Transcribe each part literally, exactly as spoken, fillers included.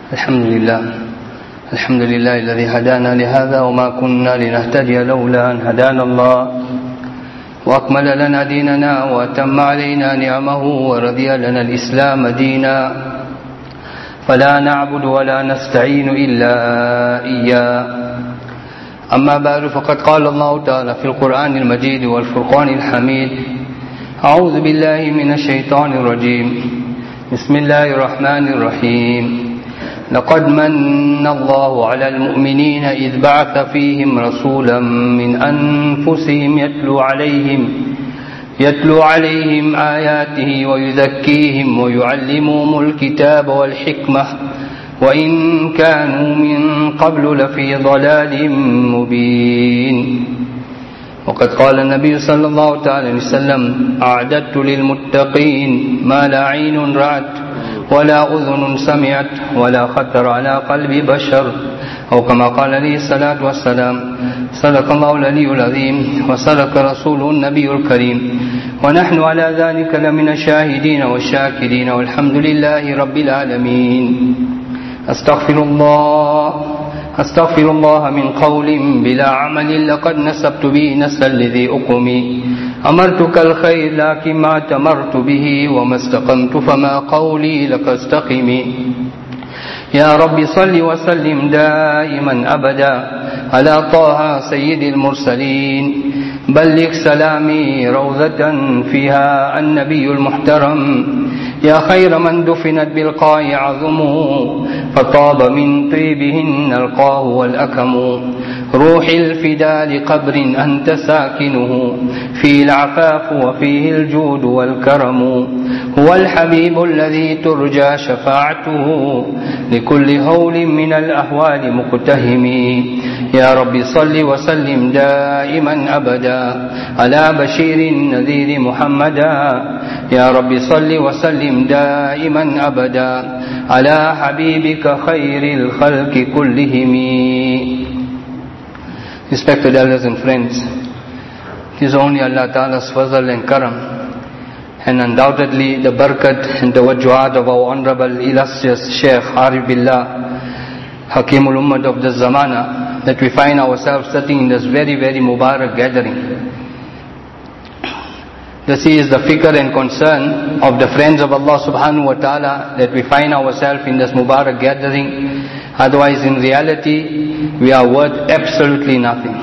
الحمد لله الحمد لله الذي هدانا لهذا وما كنا لنهتدي لولا أن هدانا الله وأكمل لنا ديننا وأتم علينا نعمه ورضي لنا الإسلام دينا فلا نعبد ولا نستعين إلا إياه. أما بعد فقد قال الله تعالى في القرآن المجيد والفرقان الحميد: أعوذ بالله من الشيطان الرجيم بسم الله الرحمن الرحيم لقد من الله على المؤمنين إذ بعث فيهم رسولا من أنفسهم يتلو عليهم يتلو عليهم آياته ويزكيهم ويعلمهم الكتاب والحكمة وإن كانوا من قبل لفي ضلال مبين. وقد قال النبي صلى الله عليه وسلم: أعددت للمتقين ما لا عين رأت ولا أذن سمعت ولا خطر على قلب بشر، أو كما قال عليه الصلاة والسلام. صدق الله العلي العظيم وصدق رسوله النبي الكريم، ونحن على ذلك لمن الشاهدين والشاكرين، والحمد لله رب العالمين. أستغفر الله أستغفر الله من قول بلا عمل لقد نسبت به نسل لذي أقمي. أمرتك الخير لكن ما تمرت به وما استقمت فما قولي لك استقمي. يا رب صل وسلم دائما أبدا على طه سيد المرسلين. بلغ سلامي روضة فيها النبي المحترم. يا خير من دفنت بالقاع عظمه فطاب من طيبهن القاه والأكم. روحي الفداء لقبر أنت ساكنه فيه العفاف وفيه الجود والكرم. هو الحبيب الذي ترجى شفاعته لكل هول من الأهوال مقتهم. يا رب صل وسلم دائما أبدا على بشير النذير محمدا. يا رب صل وسلم دائما أبدا على حبيبك خير الخلق كلهم. Respected elders and friends, it is only Allah Ta'ala's fazl and karam, and undoubtedly the barakat and the wajwaat of our honorable illustrious Shaykh Arif Billah, Hakimul Ummah of the Zamana, that we find ourselves sitting in this very, very Mubarak gathering. This is the fikr and concern of the friends of Allah Subhanahu wa Ta'ala, that we find ourselves in this Mubarak gathering. Otherwise, in reality, we are worth absolutely nothing.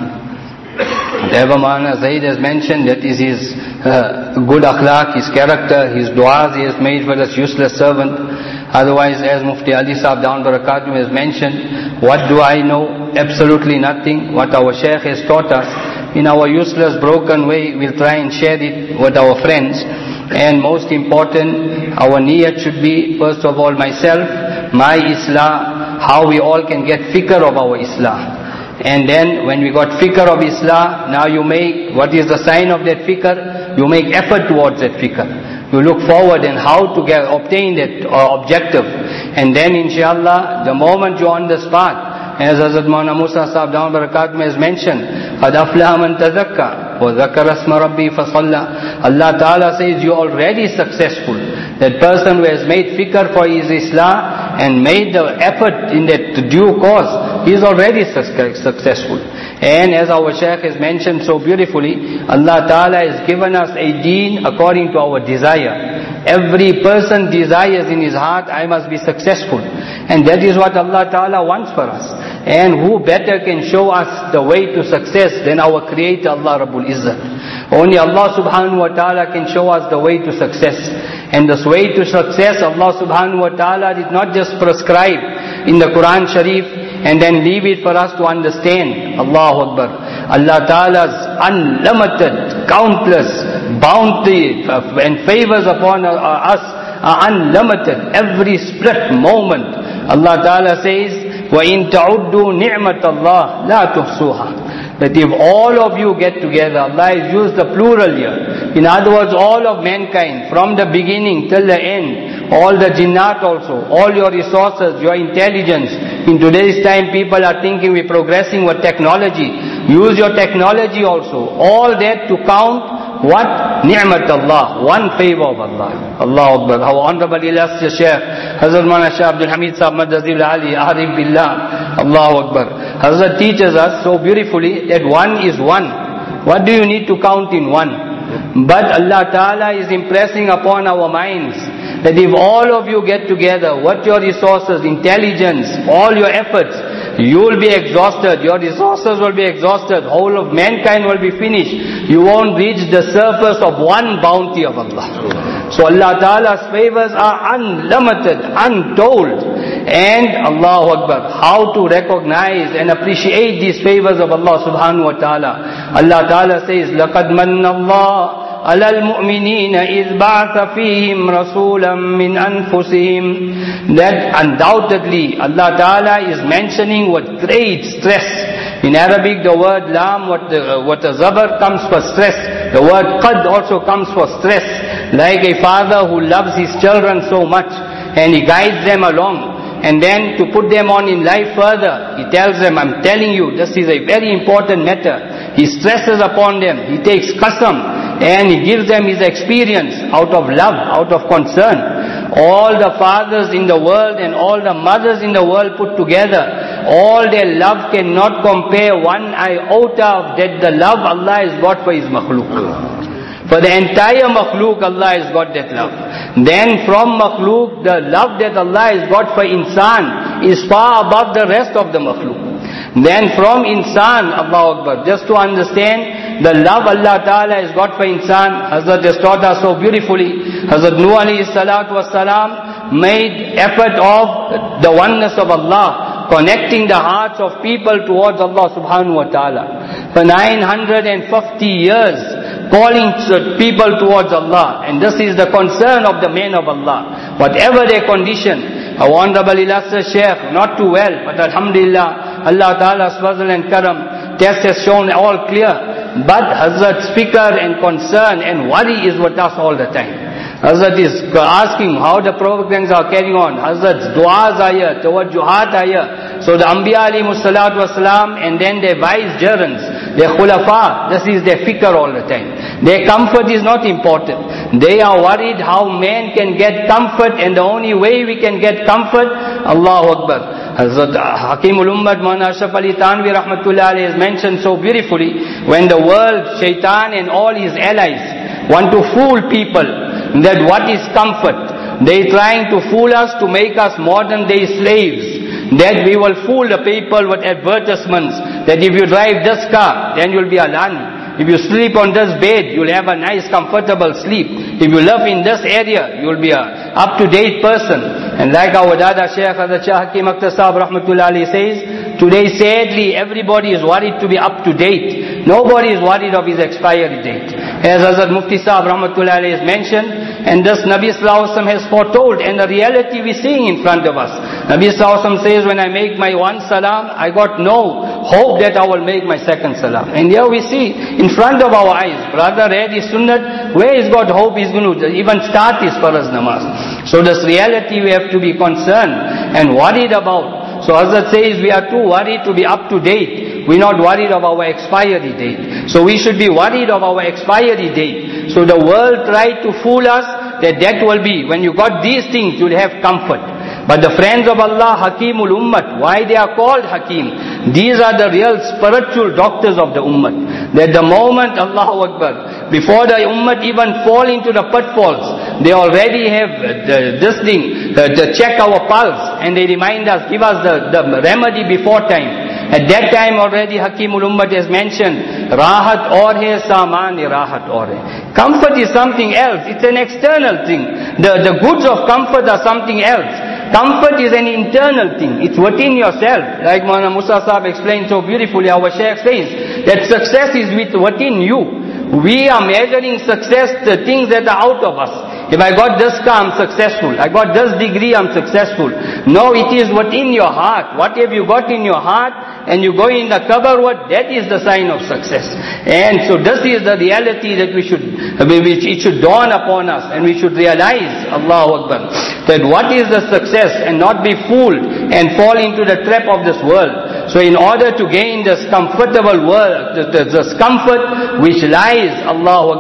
Whatever Maulana Zaid has mentioned, that is his uh, good akhlaq, his character, his du'as he has made for this useless servant. Otherwise, as Mufti Ali Sahib Dawan Barakatuh has mentioned, what do I know? Absolutely nothing. What our Shaykh has taught us, in our useless, broken way, we'll try and share it with our friends. And most important, our niyat should be, first of all, myself, my Islah, how we all can get fikr of our Islah. And then when we got fikr of Islah, now you make, what is the sign of that fikr? You make effort towards that fikr. You look forward and how to get, obtain that uh, objective. And then inshallah, the moment you're on this path, as Hazrat Maulana Musa Sahib Dawan Barakatuh has mentioned, قَدْ أَفْلَحَ مَنْ تَذَكَّى وَذَكَّرَ اسْمَ رَبِّهِ فَصَلَّى. Allah Ta'ala says you're already successful. That person who has made fikr for his Islah and made the effort in that due cause, he is already successful. And as our Shaykh has mentioned so beautifully, Allah Ta'ala has given us a deen according to our desire. Every person desires in his heart, I must be successful. And that is what Allah Ta'ala wants for us. And who better can show us the way to success than our Creator Allah Rabbul Izzat. Only Allah Subhanahu wa Ta'ala can show us the way to success. And this way to success, Allah Subhanahu wa Ta'ala did not just prescribe in the Quran Sharif and then leave it for us to understand. Allahu Akbar. Allah Ta'ala's unlimited, countless bounty and favors upon us are unlimited. Every split moment, Allah Ta'ala says, وَإِن تَعُدُّوا نِعْمَةَ اللَّهِ لَا تُحْصُوهَا. That if all of you get together, Allah has used the plural here. In other words, all of mankind, from the beginning till the end, all the jinnat also, all your resources, your intelligence. In today's time, people are thinking we're progressing with technology. Use your technology also. All that to count What? Ni'mat Allah. One favor of Allah. Allahu Akbar. Our Honorable Illustrious Shaykh, Hazrat Maulana Shah Abdul Hamid Sahib Madazil Ali, Arif Billah. Allahu Akbar. Hazrat teaches us so beautifully that one is one. What do you need to count in one? But Allah Ta'ala is impressing upon our minds that if all of you get together, what your resources, intelligence, all your efforts, you will be exhausted, your resources will be exhausted, whole of mankind will be finished. You won't reach the surface of one bounty of Allah. So Allah Ta'ala's favors are unlimited, untold. And Allahu Akbar, how to recognize and appreciate these favors of Allah Subhanahu Wa Ta'ala. Allah Ta'ala says, لَقَدْ مَنَّ اللَّهُ على المؤمنين إذ بعث فيهم رسولا من أنفسهم. That undoubtedly Allah Ta'ala is mentioning with great stress. In Arabic the word lam, what the, what the zabar comes for stress. The word qad also comes for stress. Like a father who loves his children so much and he guides them along. And then to put them on in life further, he tells them, I'm telling you, this is a very important matter. He stresses upon them, he takes qasam, and he gives them his experience out of love, out of concern. All the fathers in the world and all the mothers in the world put together, all their love cannot compare one iota of that the love Allah has got for His makhluk. For the entire makhluk, Allah has got that love. Then from makhluk, the love that Allah has got for insan is far above the rest of the makhluk. Then from insan, Allahu Akbar, just to understand the love Allah Ta'ala has got for insan, Hazrat has taught us so beautifully. Hazrat Nuh alayhi salatu wasalam made effort of the oneness of Allah, connecting the hearts of people towards Allah Subhanahu Wa Ta'ala. For nine hundred fifty years, calling people towards Allah. And this is the concern of the men of Allah. Whatever their condition, our Honorable Illustrious Shaykh, not too well, but Alhamdulillah, Allah Ta'ala's fazl and karam, test has shown all clear. But Hazrat's fikr and concern and worry is with us all the time. Hazrat is asking how the programs are carrying on. Hazrat's du'as are here, tawajjuhat are here. So the Anbiya alayhimus salatu wasalam and then their vicegerents, their khulafa, this is their fikr all the time. Their comfort is not important. They are worried how man can get comfort, and the only way we can get comfort, Allahu Akbar. Hazrat Hakimul Ummat Maulana Ashraf Ali Thanvi Rahmatullah Alayhi has mentioned so beautifully, when the world, shaitan and all his allies want to fool people, that what is comfort? They trying to fool us to make us modern day slaves. That we will fool the people with advertisements, that if you drive this car, then you'll be a lani. If you sleep on this bed, you'll have a nice comfortable sleep. If you live in this area, you'll be a up-to-date person. And like our Dada Shaykh Hazrat Shah Hakim Akhtar Sahib Rahmatullah Alayhi says, today sadly everybody is worried to be up-to-date. Nobody is worried of his expiry date. As Hazrat Mufti Sahib Rahmatullah Alayhi has mentioned, and this Nabi Sallallahu Alaihi Wasallam has foretold, and the reality we're seeing in front of us. Nabi Sallallahu Alaihi Wasallam says, when I make my one salam, I got no hope that I will make my second salam. And here we see, in front of our eyes, brother read his sunnat, where is God hope he's going to even start his farz namaz? So this reality we have to be concerned and worried about. So Hazrat says, we are too worried to be up to date. We're not worried of our expiry date. So we should be worried of our expiry date. So the world tried to fool us that that will be, when you got these things, you'll have comfort. But the friends of Allah, Hakimul Ummat, why they are called Hakim? These are the real spiritual doctors of the Ummat. That the moment, Allahu Akbar, before the Ummat even fall into the pitfalls, they already have the, this thing, the, the check our pulse, and they remind us, give us the, the remedy before time. At that time already Hakimul Ummat has mentioned, Rahat aur hai, Saman rahat aur hai. Comfort is something else. It's an external thing. The, the goods of comfort are something else. Comfort is an internal thing. It's within yourself. Like Maulana Musa Sahib explained so beautifully, our Shaykh says, that success is within you. We are measuring success, the things that are out of us. If I got this car, I'm successful. I got this degree, I'm successful. No, it is within your heart. What have you got in your heart? And you go in the cover, what? That is the sign of success. And so this is the reality that we should, which it should dawn upon us, and we should realize, Allahu Akbar, that what is the success, and not be fooled and fall into the trap of this world. So in order to gain this comfortable world, this comfort which lies, Allahu Akbar,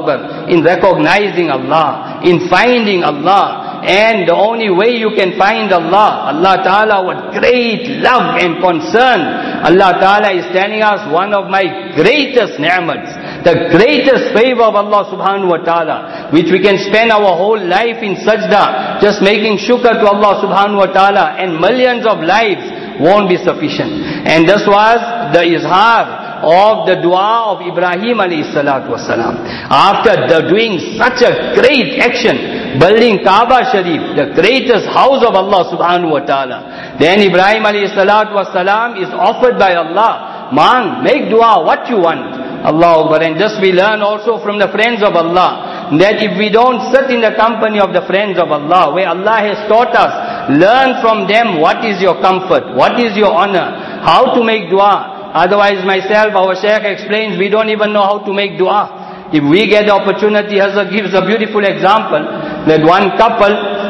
in recognizing Allah, in finding Allah. And the only way you can find Allah, Allah Ta'ala with great love and concern. Allah Ta'ala is telling us one of my greatest ni'mats, the greatest favor of Allah Subhanahu Wa Ta'ala, which we can spend our whole life in sajda, just making shukr to Allah Subhanahu Wa Ta'ala, and millions of lives won't be sufficient. And this was the izhar of the dua of Ibrahim alayhi salatu wasalam. After the doing such a great action, building Kaaba Sharif, the greatest house of Allah subhanahu wa ta'ala, then Ibrahim alayhi salatu wasalam is offered by Allah, man, make dua what you want. Allah Akbar. And just we learn also from the friends of Allah, that if we don't sit in the company of the friends of Allah, where Allah has taught us, learn from them what is your comfort, what is your honor, how to make dua. Otherwise, myself, our Shaykh explains, we don't even know how to make dua. If we get the opportunity, Hazrat gives a beautiful example, that one couple,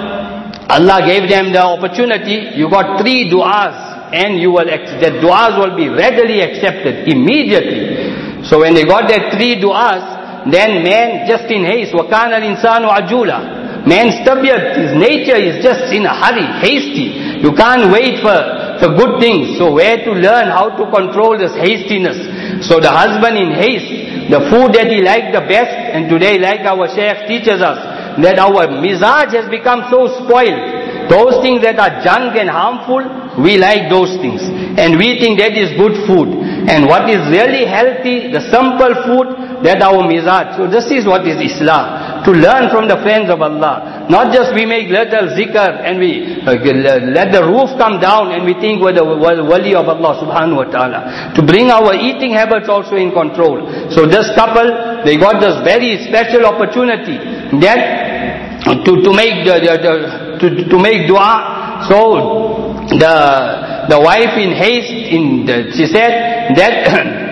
Allah gave them the opportunity, you got three du'as, and you will, the du'as will be readily accepted, immediately. So when they got their three du'as, then man just in haste, وَكَانَ الْإِنسَانُ عَجُولًا. Man's tabiat, his nature is just in a hurry, hasty. You can't wait for for good things. So where to learn how to control this hastiness? So the husband in haste, the food that he liked the best, and today like our Shaykh teaches us, that our mizaj has become so spoiled. Those things that are junk and harmful, we like those things. And we think that is good food. And what is really healthy, the simple food, that our mizaj. So this is what is Islam. To learn from the friends of Allah. Not just we make little zikr and we uh, let the roof come down and we think we're the wali of Allah subhanahu wa ta'ala. To bring our eating habits also in control. So this couple, they got this very special opportunity that to, to make the, the, the to, to make dua. So the the wife in haste, in the, she said that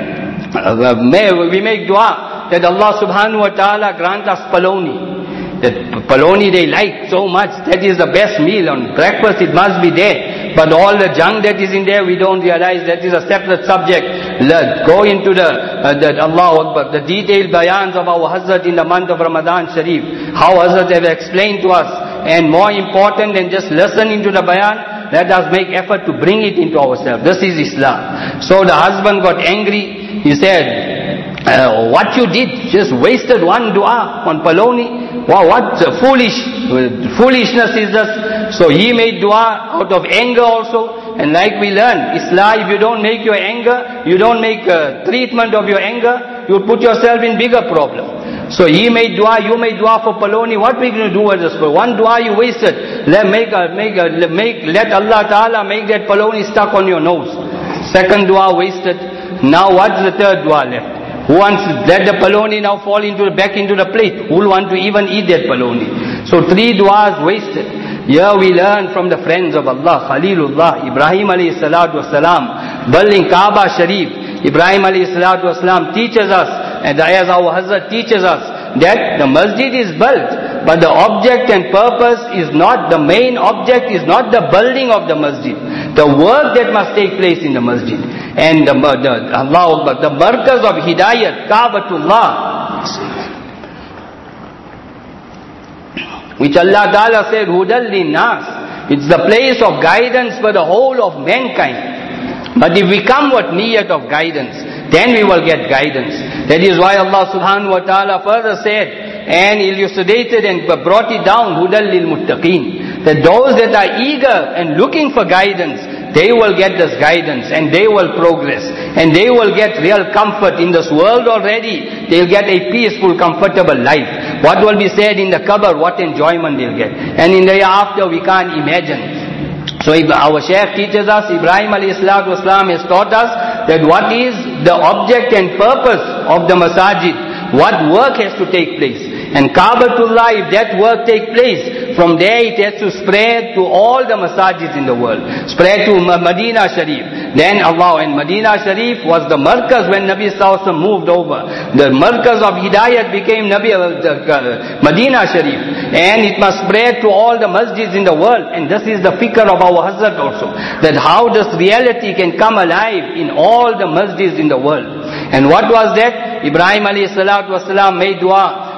may we make dua that Allah subhanahu wa ta'ala grant us paloni. That paloni they like so much, that is the best meal. On breakfast it must be there. But all the junk that is in there, we don't realize, that is a separate subject. Let's go into the, uh, the Allah Akbar, the detailed bayans of our Hazrat in the month of Ramadan Sharif. How Hazrat have explained to us. And more important than just listening to the bayan, let us make effort to bring it into ourselves. This is Islam. So the husband got angry. He said, Uh, what you did, just wasted one dua on paloni. Wow, what uh, foolish uh, foolishness is this? So he made dua out of anger also. And like we learn, Islam, if you don't make your anger, you don't make uh, treatment of your anger, you put yourself in bigger problem. So he made dua, you made dua for paloni. What we going to do with this? For one dua you wasted. Let make a, make a, make let Allah Ta'ala make that paloni stuck on your nose. Second dua wasted. Now what's the third dua left? Who wants to let the paloni now fall into back into the plate? Who will want to even eat that paloni? So three duas wasted. Here we learn from the friends of Allah, Khalilullah, Ibrahim alayhi salatu wasalam, building Kaaba Sharif. Ibrahim alayhi salatu wasalam teaches us, and as our Hazrat teaches us, that the masjid is built, but the object and purpose is not, the main object is not the building of the masjid. The work that must take place in the masjid. And the, the Allah Akbar, the markaz of Hidayat, Kaabatullah, which Allah Ta'ala said, Hudal Linnas. It's the place of guidance for the whole of mankind. But if we come with niyat of guidance, then we will get guidance. That is why Allah Subhanahu Wa Ta'ala further said, and elucidated and brought it down, Hudal lil Muttaqeen, that those that are eager and looking for guidance, they will get this guidance and they will progress and they will get real comfort in this world already. They'll get a peaceful, comfortable life. What will be said in the qabr, what enjoyment they'll get. And in the hereafter we can't imagine. So our Shaykh teaches us, Ibrahim alayhi salatu wasalam has taught us that what is the object and purpose of the masajid, what work has to take place. And Kaabatullah, if that work take place, from there it has to spread to all the masajids in the world. Spread to Medina Sharif. Then Allah, and Medina Sharif was the markaz when Nabi Sallallahu Alaihi Wasallam moved over. The markaz of Hidayat became Nabi, uh, uh, Medina Sharif. And it must spread to all the masjids in the world. And this is the fikr of our Hazrat also. That how this reality can come alive in all the masjids in the world. And what was that? Ibrahim alayhi salatu wasalam made dua.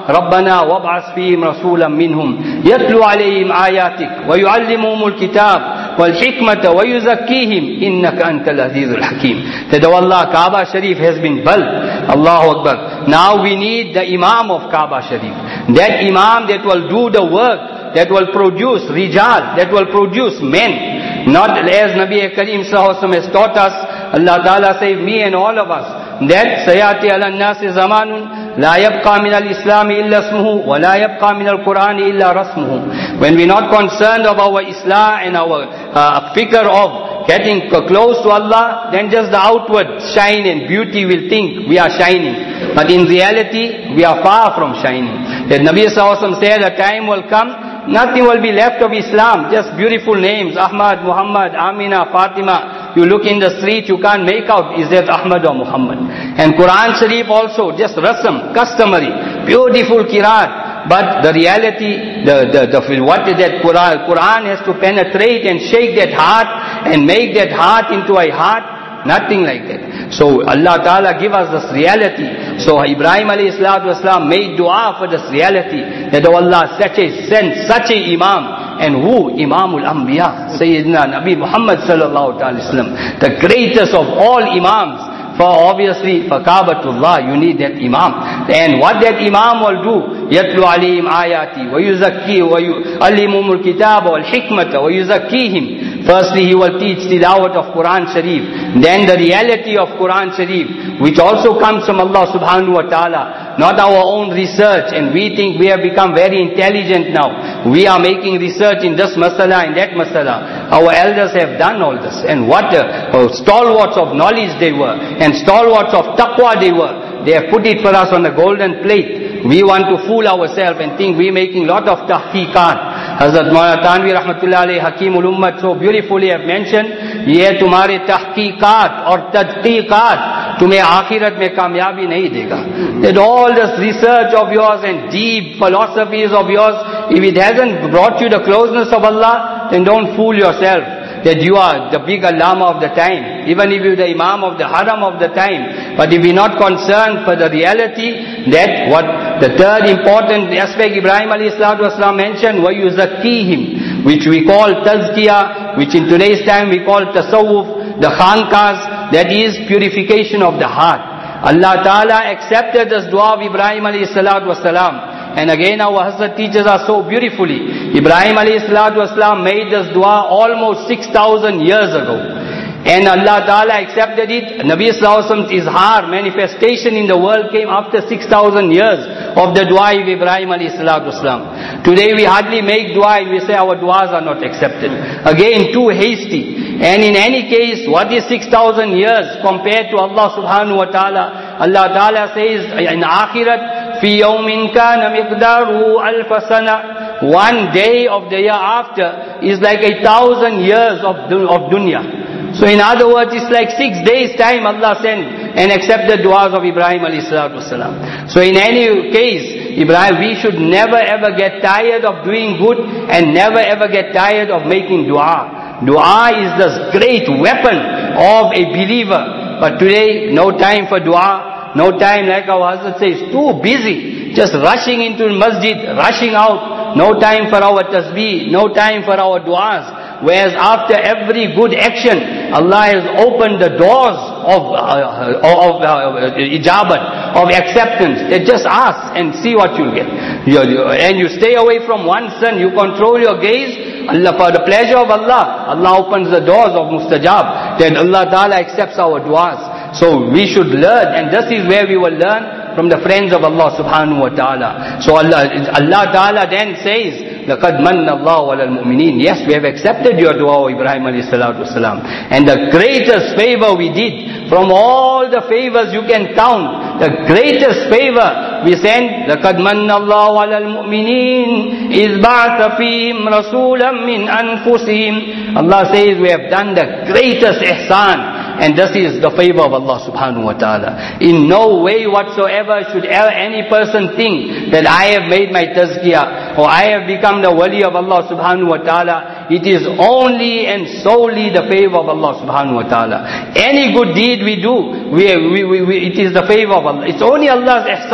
رَبَّنَا وَابْعَثْ فِيهِمْ رَسُولًا مِّنْهُمْ يَتْلُو عَلَيْهِمْ آيَاتِكَ وَيُعَلِّمُهُمُ الْكِتَابَ وَالْحِكْمَةَ وَيُزَكِّيهِمْ إِنَّكَ أَنْتَ الْعَزِيزُ الْحَكِيمُ. That, oh Allah, Kaaba Sharif has been built. Allahu Akbar. Now we need the Imam of Kaaba Sharif. That Imam that will do the work, that will produce rijal, that will produce men. Not as Nabi Kareem Sallallahu Alaihi Wasallam has taught us. Allah Ta'ala save me and all of us. That sayati ala nasi zamanun la yabqa min al-Islam illa ismuhu wa la yabqa min al-Quran illa rasmuhu. When we're not concerned of our Islam and our uh, fikr of getting close to Allah, then just the outward shine and beauty will think we are shining. But in reality, we are far from shining. That Nabi Sallallahu Alaihi Wasallam said, a time will come, nothing will be left of Islam, just beautiful names, Ahmad, Muhammad, Amina, Fatima. You look in the street, you can't make out, is that Ahmad or Muhammad? And Quran Sharif also, just rasam, customary, beautiful qiraat. But the reality, the, the, the, what is that Quran? Quran has to penetrate and shake that heart and make that heart into a heart. Nothing like that. So Allah Ta'ala give us this reality. So Ibrahim alayhi salatu wasalam made dua for this reality. That oh Allah, such a, send such a Imam. And who? Imamul Anbiya, Sayyidina Nabi Muhammad sallallahu alaihi wasallam, the greatest of all Imams. For obviously, for Kaabatullah, you need that Imam. And what that Imam will do, يَتْلُ عَلَيْهِمْ آيَاتِي وَيُزَكِّي وَيُعَلِّمُهُمُ الْكِتَابَ وَالْحِكْمَةَ وَيُزَكِّيهِمْ. Firstly, he will teach tilawat of Quran Sharif. Then the reality of Quran Sharif, which also comes from Allah subhanahu wa ta'ala. Not our own research, and we think we have become very intelligent now. We are making research in this masala, in that masala. Our elders have done all this. And what uh, stalwarts of knowledge they were. And stalwarts of taqwa they were. They have put it for us on a golden plate. We want to fool ourselves and think we're making lot of tahqiqat. Hazrat Maulana Tanvi Rahmatullah Alayhi Hakimul Ummat so beautifully have mentioned, ye tumhare tahqiqat or tadqiqat tumhe akhirat mein kamyabi nahi dega. That all this research of yours and deep philosophies of yours, if it hasn't brought you the closeness of Allah, then don't fool yourself that you are the big allama of the time, even if you're the imam of the haram of the time. But if we're not concerned for the reality, that what the third important aspect Ibrahim alayhi salatu wasalam mentioned, وَيُزَكِّيهِمْ, which we call tazkiyah, which in today's time we call tasawwuf, the khankas, that is purification of the heart. Allah Ta'ala accepted this dua of Ibrahim alayhi salatu wasalam. And again our Hazrat teaches us so beautifully. Ibrahim alayhi salatu wasalam made this dua almost six thousand years ago. And Allah Ta'ala accepted it. Nabi sallallahu alaihi wasallam's izhar, manifestation in the world came after six thousand years of the dua of Ibrahim alayhi salatu wasalam. Today we hardly make dua and we say our duas are not accepted. Again, too hasty. And in any case, what is six thousand years compared to Allah subhanahu wa ta'ala? Allah Ta'ala says in Akhirat, فِي يَوْمٍ كَانَ مِقْدَارُهُ أَلْفَ سَنَةٍ. One day of the year after is like a thousand years of, of dunya. So in other words, it's like six days time Allah sent and accepted du'as of Ibrahim alayhi salatu wasalam. So in any case, Ibrahim, we should never ever get tired of doing good and never ever get tired of making dua. Dua is this great weapon of a believer. But today, no time for dua. No time, like our Hazrat says, too busy. Just rushing into the masjid, rushing out. No time for our tasbih, no time for our du'as. Whereas after every good action, Allah has opened the doors of, uh, of uh, ijabat, of acceptance. They just ask and see what you'll get. You, you, and you stay away from one sin, you control your gaze. Allah, for the pleasure of Allah, Allah opens the doors of mustajab. Then Allah Ta'ala accepts our du'as. So we should learn, and this is where we will learn from the friends of Allah subhanahu wa ta'ala. So Allah, Allah Ta'ala then says, لَقَدْ مَنَّ اللَّهُ عَلَى الْمُؤْمِنِينَ. Yes, we have accepted your dua, Ibrahim alayhi salatu wasalam. And the greatest favor we did, from all the favors you can count, the greatest favor we sent, لَقَدْ مَنَّ اللَّهُ عَلَى الْمُؤْمِنِينَ إِذْ بَعْثَ فِيهِمْ رَسُولًا مِّنْ أَنفُسِهِمْ. Allah says we have done the greatest ihsan. And this is the favor of Allah subhanahu wa ta'ala. In no way whatsoever should any person think that I have made my tazkiyah or I have become the wali of Allah subhanahu wa ta'ala. It is only and solely the favor of Allah subhanahu wa ta'ala. Any good deed we do, we, we, we, we, it is the favor of Allah. It's only Allah's ihsan.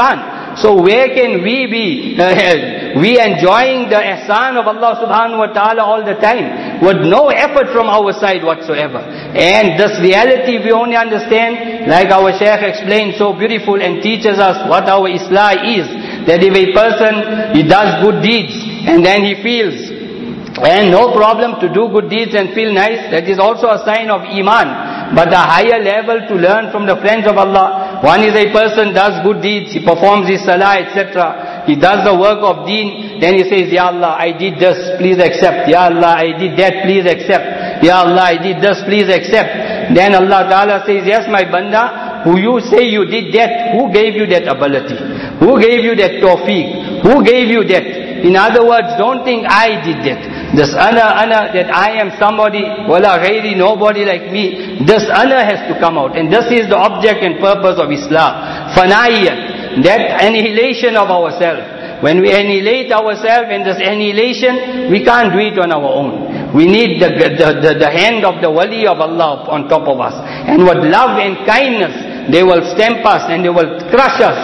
So where can we be, uh, we enjoying the ihsan of Allah subhanahu wa ta'ala all the time, with no effort from our side whatsoever. And this reality we only understand, like our Shaykh explained so beautiful and teaches us what our Islah is, that if a person, he does good deeds, and then he feels, and no problem to do good deeds and feel nice, that is also a sign of Iman. But a higher level to learn from the friends of Allah. One is a person does good deeds, he performs his salah, et cetera. He does the work of deen, then he says, Ya Allah, I did this, please accept. Ya Allah, I did that, please accept. Ya Allah, I did this, please accept. Then Allah Ta'ala says, yes, my banda, who you say you did that, who gave you that ability? Who gave you that tawfiq? Who gave you that? In other words, don't think I did that. This ana, ana, that I am somebody, wala ghairi, nobody like me. This ana has to come out. And this is the object and purpose of Islam. Fana'iyat, that annihilation of ourselves. When we annihilate ourselves in this annihilation, we can't do it on our own. We need the, the, the, the hand of the wali of Allah on top of us. And with love and kindness, they will stamp us and they will crush us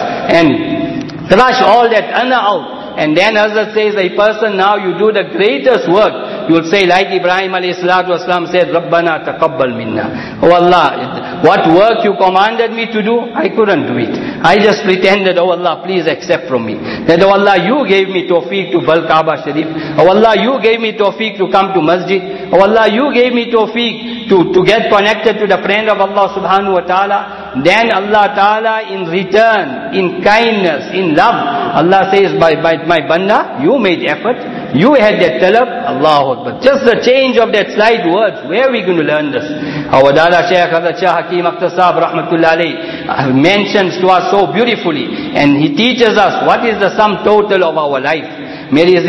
and crush all that ana out. And then Hazrat says, a person now, you do the greatest work. You will say, like Ibrahim alayhi salatu wasalam said, Rabbana taqabbal minna. Oh Allah, what work you commanded me to do, I couldn't do it. I just pretended, oh Allah, please accept from me. That, oh Allah, you gave me tawfiq to Bal Kaaba Sharif. Oh Allah, you gave me tawfiq to come to masjid. Oh Allah, you gave me tawfiq to, to get connected to the friend of Allah subhanahu wa ta'ala. Then Allah ta'ala in return, in kindness, in love, Allah says, by, by my banda, you made effort, you had that talab, Allahu Akbar. Just the change of that slight words, where are we going to learn this? Our Dada Shaykh Hazrat Shah Hakim Akhtar Sahab Rahmatullah Alayhi mentions to us so beautifully, and he teaches us what is the sum total of our life. मेरी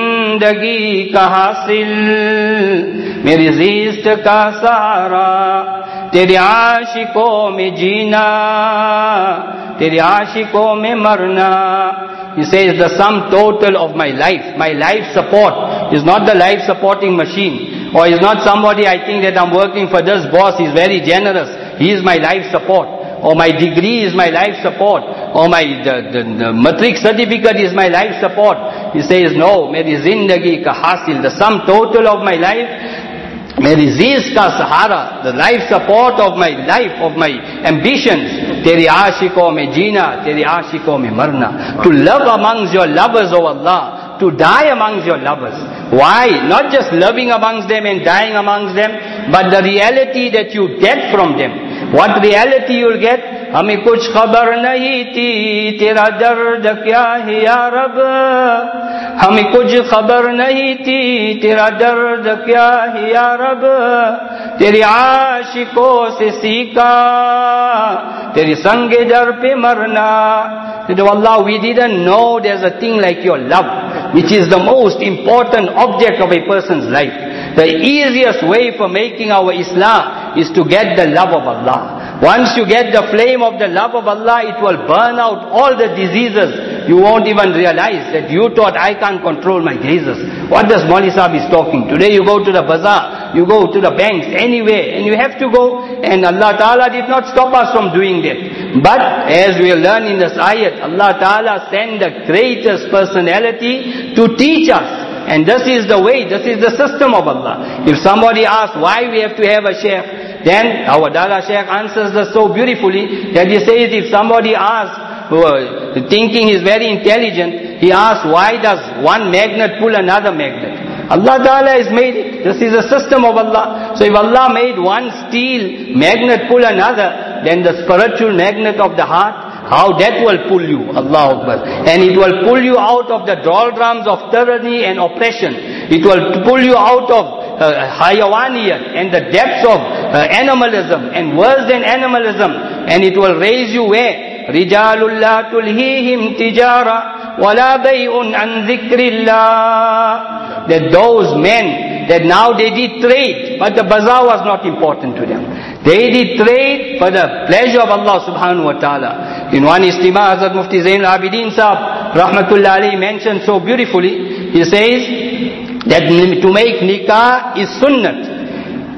जिंदगी का हासिल, मेरी ज़िस्त का सहारा, तेरे आशिकों में जीना, तेरे आशिकों में मरना. He says the sum total of my life, my life support is not the life supporting machine, or is not somebody I think that I'm working for this boss, he's very generous, he is my life support. Or my degree is my life support, or my the, the, the matric certificate is my life support. He says, no, meri zindagi ka hasil, the sum total of my life, meri ziz ka sahara, the life support of my life, of my ambitions, teri ashiko mein jeena, teri ashiko mein marna. To love amongst your lovers, O Allah, to die amongst your lovers. Why? Not just loving amongst them and dying amongst them, but the reality that you get from them. What reality you'll get? हमें कुछ खबर नहीं थी तेरा दर्द क्या है या रब, हमें कुछ खबर नहीं थी तेरा दर्द क्या है या रब, तेरे आशिकों से सीखा तेरे संगे दर पे मरना. That, oh Allah, we didn't know there's a thing like your love, which is the most important object of a person's life. The easiest way for making our Islam is to get the love of Allah. Once you get the flame of the love of Allah, it will burn out all the diseases. You won't even realize that you thought, I can't control my gazes. What does Mauli Sahib is talking? Today you go to the bazaar, you go to the banks, anywhere, and you have to go, and Allah Ta'ala did not stop us from doing that. But as we learn in this ayat, Allah Ta'ala sent the greatest personality to teach us. And this is the way, this is the system of Allah. If somebody asks why we have to have a sheikh, then our Dada Sheikh answers this so beautifully that he says if somebody asks, uh, thinking he's very intelligent, he asks why does one magnet pull another magnet? Allah Ta'ala has made it. This is a system of Allah. So if Allah made one steel magnet pull another, then the spiritual magnet of the heart, how that will pull you, Allahu Akbar. And it will pull you out of the doldrums of tyranny and oppression. It will pull you out of uh, hayawaniyat and the depths of uh, animalism and worse than animalism. And it will raise you where? رِجَالُ اللَّا تُلْهِيهِمْ تِجَارَةٌ وَلَا بَيْءٌ عَنْ ذِكْرِ اللَّهِ. That those men, that now they did trade, but the bazaar was not important to them. They did trade for the pleasure of Allah subhanahu wa ta'ala. In one istima, Hazrat Mufti Zain al-Abidin Sahab, Rahmatullah alayhi, mentioned so beautifully, he says that to make nikah is sunnat.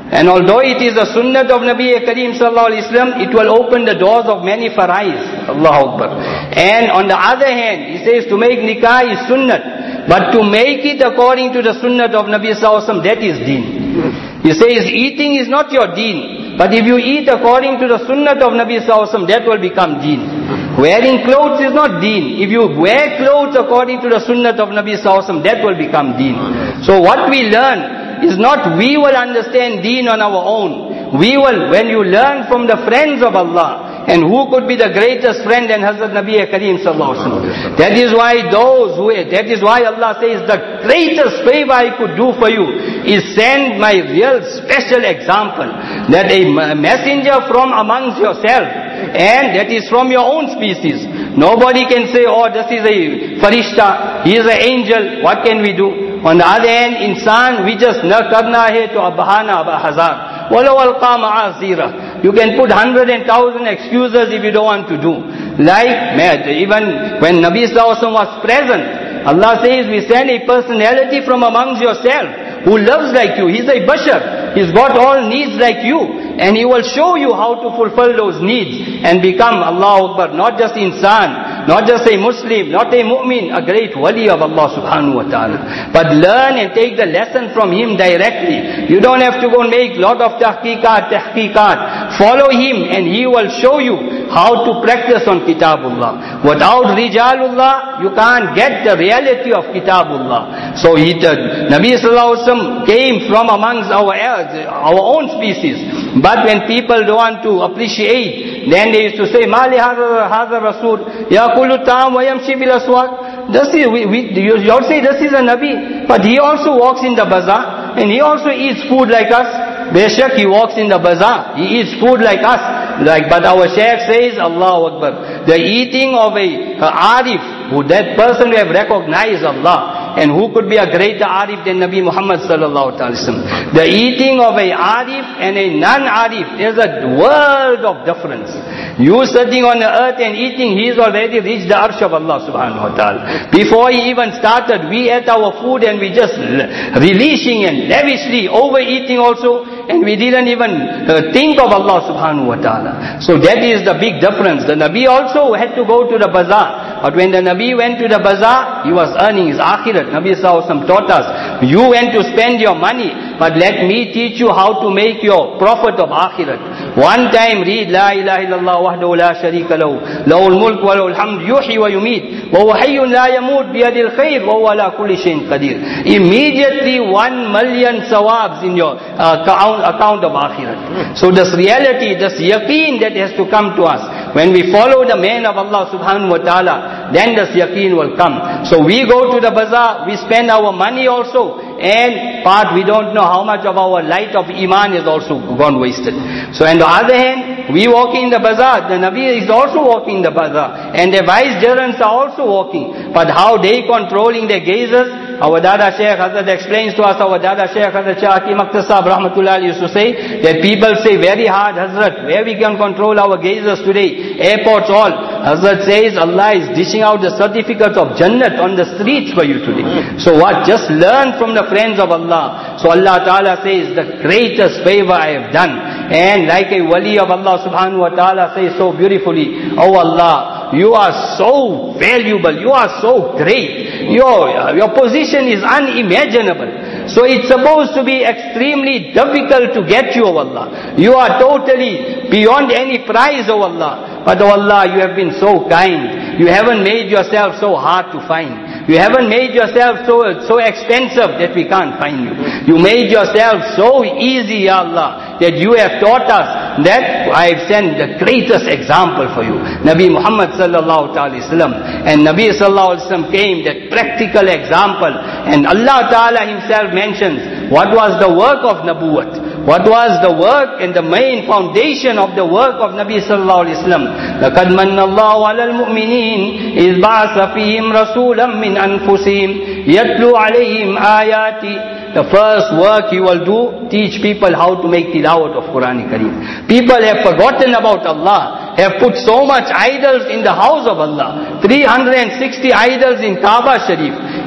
And although it is the sunnah of Nabi Kareem sallallahu alaihi wasallam, it will open the doors of many farais. Allahu Akbar. And on the other hand, he says to make nikah is sunnah, but to make it according to the sunnah of Nabi sallallahu alaihi wasallam, that is deen. He says eating is not your deen, but if you eat according to the sunnah of Nabi sallallahu alaihi wasallam, that will become deen. Wearing clothes is not deen. If you wear clothes according to the sunnah of Nabi sallallahu alaihi wasallam, that will become deen. So what we learn is not we will understand deen on our own. We will, when you learn from the friends of Allah, and who could be the greatest friend than Hazrat Nabi Kareem sallallahu alaihi wasallam. That is why those who, that is why Allah says the greatest favor I could do for you is send my real special example, that a messenger from amongst yourself, and that is from your own species. Nobody can say, oh, this is a farishta, he is an angel, what can we do? On the other hand, insan, we just na karna hai to abhana abhazar. Walau alqa ma'azira. You can put hundred and thousand excuses if you don't want to do. Like, even when Nabi sallallahu alaihi wasallam was present, Allah says, we send a personality from amongst yourself who loves like you. He's a bashar. He's got all needs like you. And he will show you how to fulfill those needs and become, Allahu Akbar, not just insan, not just a Muslim, not a mu'min, a great wali of Allah subhanahu wa ta'ala. But learn and take the lesson from him directly. You don't have to go and make lot of tahqiqat, tahqiqat. Follow him and he will show you how to practice on Kitabullah. Without Rijalullah, you can't get the reality of Kitabullah. So he, the Nabi sallallahu alaihi wasallam came from amongst our, our own species. But when people don't want to appreciate, then they used to say, Mali hadha Rasul, Yaqulu ta'am wa yamshi bil aswaq. This is, we, we, you, you all say this is a Nabi, but he also walks in the bazaar, and he also eats food like us. Beshak, he walks in the bazaar, he eats food like us. Like, but our Shaykh says, Allahu Akbar, the eating of a, a arif, who that person who have recognized Allah, and who could be a greater arif than Nabi Muhammad sallallahu alaihi wasallam? The eating of a arif and a non-arif, there's a world of difference. You sitting on the earth and eating, he's already reached the arsh of Allah subhanahu wa ta'ala. Before he even started, we ate our food and we just relishing and lavishly overeating also, and we didn't even uh, think of Allah subhanahu wa ta'ala. So that is the big difference. The Nabi also had to go to the bazaar, but when the Nabi went to the bazaar, he was earning his akhirat. Nabi sallallahu alaihi wasallam taught us, you went to spend your money, but let me teach you how to make your profit of akhirat. One time read La ilaha illallah wahdahu la sharika lahu, lahul mulk wa lahul hamd, yuhyi wa yumeet, wa huwa hayyun la yamut, biyadil khair, wa huwa ala kulli shay'in qadir. Immediately one million sawabs in your uh, account, account of akhirat. So this reality, this yaqeen that has to come to us, when we follow the man of Allah subhanahu wa ta'ala, then this yaqeen will come. So we go to the bazaar, we spend our money also, and part we don't know how much of our light of iman is also gone wasted. So on the other hand, we walking in the bazaar, the Nabi is also walking in the bazaar, and the vicegerents are also walking. But how they controlling their gazes? Our Dada Shaykh Hazrat explains to us, our Dada Shaykh Hazrat Shah Hakim Akhtar Sahab Rahmatullah used to say, that people say very hard, Hazrat, where we can control our gazes today? Airports all. Hazrat says, Allah is dishing out the certificates of Jannat on the streets for you today. So what? Just learn from the friends of Allah. So Allah Ta'ala says, the greatest favor I have done. And like a wali of Allah Subhanahu Wa Ta'ala says so beautifully, oh Allah, you are so valuable, you are so great, your, your position is unimaginable. So it's supposed to be extremely difficult to get you, oh Allah. You are totally beyond any prize, oh Allah. But oh Allah, you have been so kind. You haven't made yourself so hard to find. You haven't made yourself so so expensive that we can't find you. You made yourself so easy, Ya Allah, that you have taught us that I have sent the greatest example for you, Nabi Muhammad sallallahu alaihi wasallam. And Nabi sallallahu alaihi wasallam came, that practical example. And Allah Ta'ala himself mentions what was the work of Nabuwat, what was the work and the main foundation of the work of Nabi sallallahu alaihi wasallam. لَقَدْ مَنَّ اللَّهُ عَلَى الْمُؤْمِنِينَ إِذْ بَعَثَ فِيهِمْ رَسُولًا مِّنْ أَنفُسِهِمْ يَتْلُو عَلَيْهِمْ آيَاتِ. The first work he will do, teach people how to make tilawat of Quran Kareem. People have forgotten about Allah, have put so much idols in the house of Allah. three hundred sixty idols in Kaaba Sharif.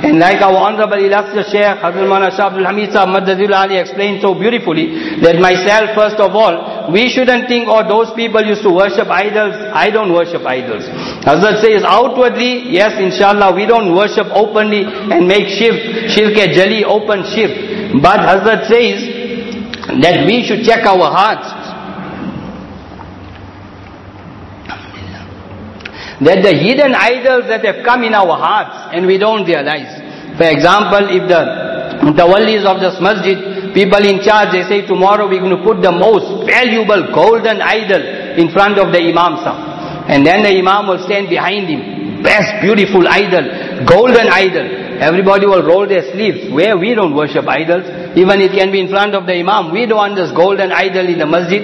And like our Honorable Illustrious Shaykh Hazrat Maulana Shah Abdul Hamid Sahib Madadul Ali explained so beautifully, that myself first of all, we shouldn't think, oh, those people used to worship idols, I don't worship idols. Hazrat says outwardly, yes, inshallah, we don't worship openly and make shirk, shirk-e-jali, open shirk. But Hazrat says that we should check our hearts. That the hidden idols that have come in our hearts and we don't realize. For example, if the tawallis of this masjid, people in charge, they say tomorrow we're going to put the most valuable golden idol in front of the Imam Sahib. And then the Imam will stand behind him. Best beautiful idol, golden idol. Everybody will roll their sleeves. Where we don't worship idols. Even it can be in front of the Imam. We don't want this golden idol in the masjid.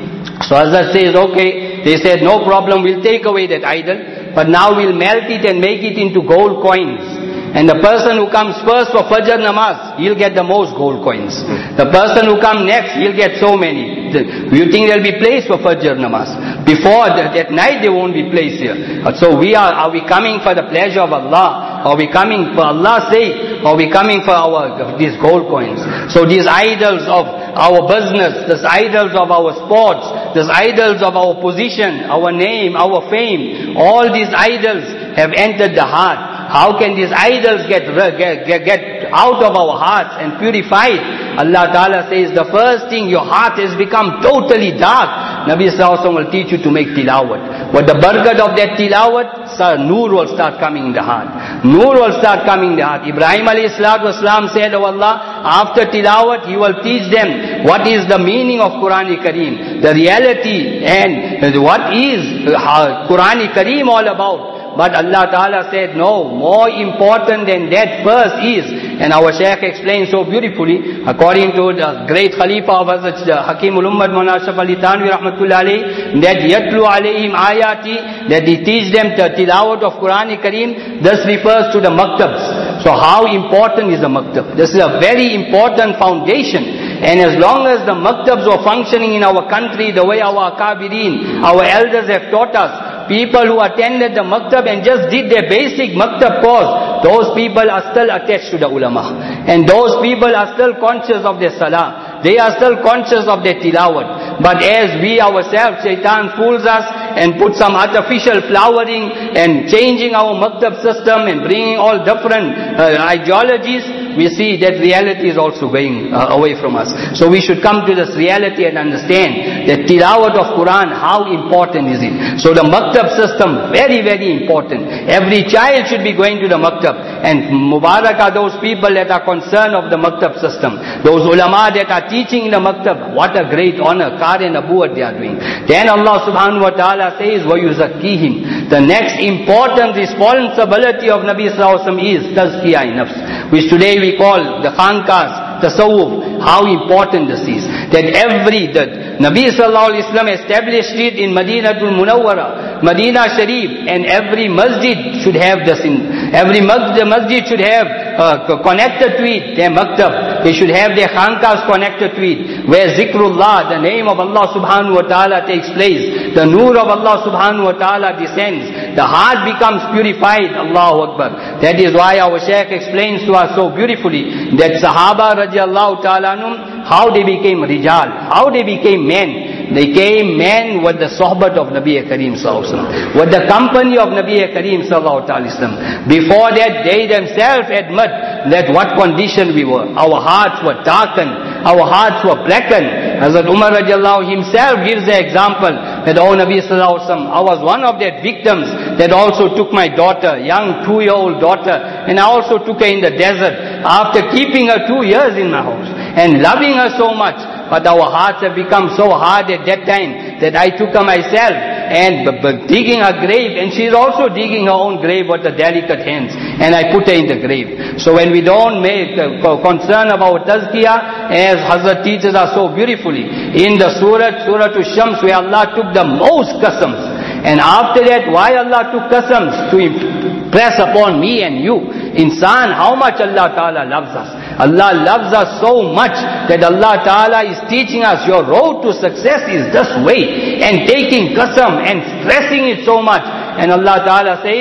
So Hazrat says, okay. They said, no problem, we'll take away that idol, but now we'll melt it and make it into gold coins. And the person who comes first for Fajr namaz, he'll get the most gold coins. The person who comes next, he'll get so many. You think there'll be place for Fajr namaz? Before that, at night there won't be place here. So we are, are we coming for the pleasure of Allah? Are we coming for Allah's sake? Or are we coming for our, these gold coins? So these idols of our business, these idols of our sports, these idols of our position, our name, our fame, all these idols have entered the heart. How can these idols get, get, get out of our hearts and purified? Allah Ta'ala says, the first thing, your heart has become totally dark. Nabi Sallallahu Alaihi Wasallam will teach you to make tilawat. What the barakat of that tilawat, Noor will start coming in the heart. Noor will start coming in the heart. Ibrahim alayhi salatu wasalam said, oh Allah, after tilawat, He will teach them what is the meaning of Quran Kareem, the reality, and what is uh, Quran Kareem all about. But Allah Ta'ala said, no, more important than that first is, and our Shaykh explained so beautifully, according to the great Khalifa of Hazrat Hakimul Ummad Maulana Ashraf Ali Thanvi Rahmatullah alayhi, that yatlu alayhim ayati, that he teach them the tilawat of Quran Kareem, this refers to the maktabs. So how important is the maktab? This is a very important foundation. And as long as the maktabs were functioning in our country the way our akabirin, our elders have taught us, people who attended the maktab and just did their basic maktab course, those people are still attached to the ulama. And those people are still conscious of their salah. They are still conscious of their tilawat. But as we ourselves, shaitan fools us and put some artificial flowering and changing our maktab system and bringing all different uh, ideologies, we see that reality is also going uh, away from us. So we should come to this reality and understand that tilawat of Quran, how important is it? So the maktab system, very, very important. Every child should be going to the maktab. And Mubarak are those people that are concerned of the maktab system. Those ulama that are teaching in the maktab, what a great honor, kar and abuat they are doing. Then Allah subhanahu wa ta'ala says, وَيُزَكِّيهِمْ. The next important responsibility of Nabi sallallahu alaihi wasallam is tazkiyah nafs, which today we call the khankas, tasawwuf. How important this is. That every, that Nabi sallallahu alaihi wasallam established it in Madinatul Munawwara, Madina Sharif, and every masjid should have this in, every masjid should have uh, connected to it, their maktab. They should have their khankas connected to it, where zikrullah, the name of Allah subhanahu wa ta'ala takes place, the noor of Allah subhanahu wa ta'ala descends, the heart becomes purified. Allahu Akbar. That is why our Shaykh explains to us so beautifully that Sahaba radiallahu ta'ala anhum, how they became rijal, how they became men. They came men with the sohbat of Nabi Kareem sallallahu alaihi wasallam, with the company of Nabi Kareem sallallahu alaihi wasallam. Before that, they themselves admit that what condition we were. Our hearts were darkened, our hearts were blackened. Hazrat Umar radiallahu himself gives the example that, oh Nabi sallallahu alaihi wasallam, I was one of their victims that also took my daughter, young two-year-old daughter, and I also took her in the desert after keeping her two years in my house and loving her so much. But our hearts have become so hard at that time that I took her myself and b- b- digging her grave, and she is also digging her own grave with the delicate hands, and I put her in the grave. So when we don't make uh, concern about tazkiyah, as Hazrat teaches us so beautifully in the surah, Surah Ash-Shams, where Allah took the most qasams. And after that, why Allah took qasams? To impress upon me and you, insan, how much Allah Ta'ala loves us. Allah loves us so much that Allah Ta'ala is teaching us your road to success is this way, and taking qasam and stressing it so much. And Allah Ta'ala says,